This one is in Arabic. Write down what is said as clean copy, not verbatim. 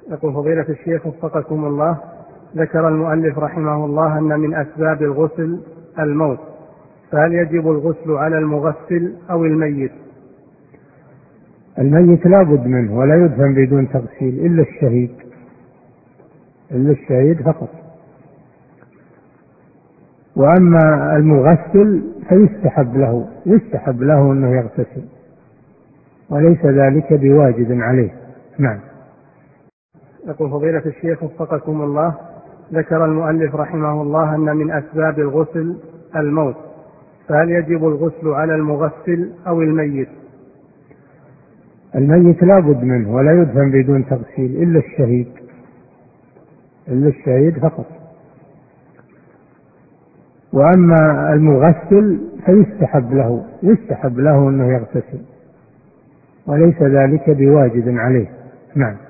يقول فضيلة الشيخ وفقكم الله، ذكر المؤلف رحمه الله أن من أسباب الغسل الموت، فهل يجب الغسل على المغسل أو الميت؟ الميت لا بد منه ولا يدفن بدون تغسيل إلا الشهيد فقط. وأما المغسل فيستحب له أنه يغتسل، وليس ذلك بواجب عليه. نعم. يقول فضيلة الشيخ وفقكم الله، ذكر المؤلف رحمه الله أن من أسباب الغسل الموت، فهل يجب الغسل على المغسل أو الميت؟ الميت لا بد منه ولا يدفن بدون تغسيل إلا الشهيد فقط. وأما المغسل فيستحب له أنه يغتسل، وليس ذلك بواجب عليه. نعم.